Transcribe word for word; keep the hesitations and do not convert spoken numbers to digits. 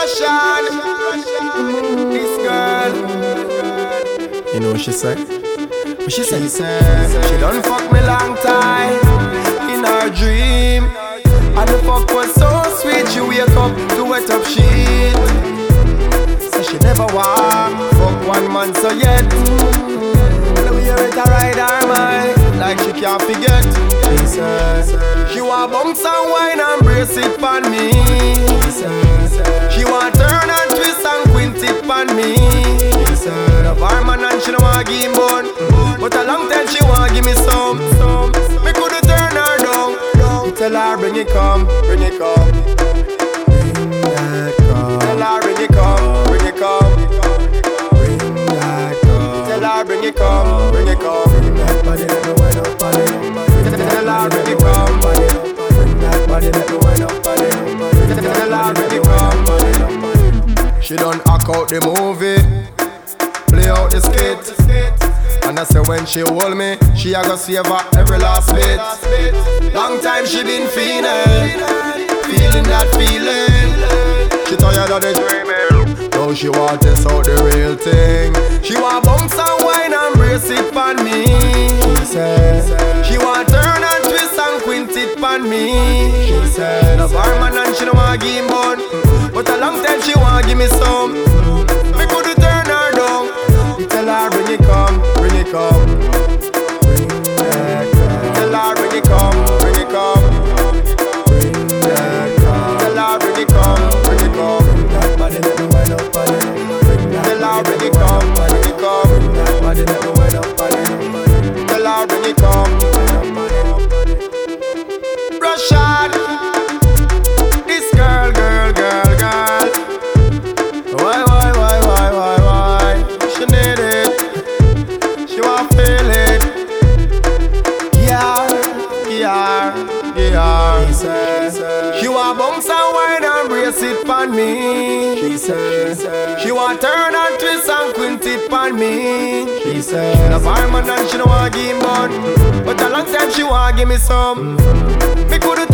Russian, this girl. You know what she said? What she said? She said she done fuck me long time in her dream, and the fuck was so sweet. She wake up to wet up sheet. So she never walk fuck one man so yet. Let me hear it a ride her mind like she can't forget. She said she want bounce and wine and brace it pon me. She said she want turn and twist and quint it pon me. She said a barman and she don't want give him bun, but a long time she want give me some. Me coulda turn her down. Tell her bring it come, bring it come, bring that come. Tell her bring it come, bring it come, bring that come. Tell her bring it come, bring it come. Bring that body, let me wind up body. Tell her bring it come, bring that body, let me wind up body. Tell her bring it come. She done act out the movie, play out the skit. And I say when she hold me, she a go save her every last bit. Long time she been feeling, feeling that feeling. She tired of the dreaming, now she want to out the real thing. She want bounce and wine and brace it pon me. She said she want turn and twist and quint it pon me. She said a barman and she don't want give him bun, but a long time she want give me some. Me coulda turn her down. Tell her bring it come, bring it come, bring that come. Tell her bring it come, bring it come, bring that come. Tell her bring it come, bring it come. Bring that body, let me wind up body. Tell her bring it come, bring it come. Bring that body, let me wind up body. Tell her bring it come. Russian, this girl, girl, girl, girl. Why, why, why, why, why, why? She need it, she want feel it. Yeah, yeah, yeah. She said she want bounce and wine and brace it pon me. She said she want turn and twist and quint it pon me. She said a barman and she don't want give him bun, but a long time she want give me some. Me coulda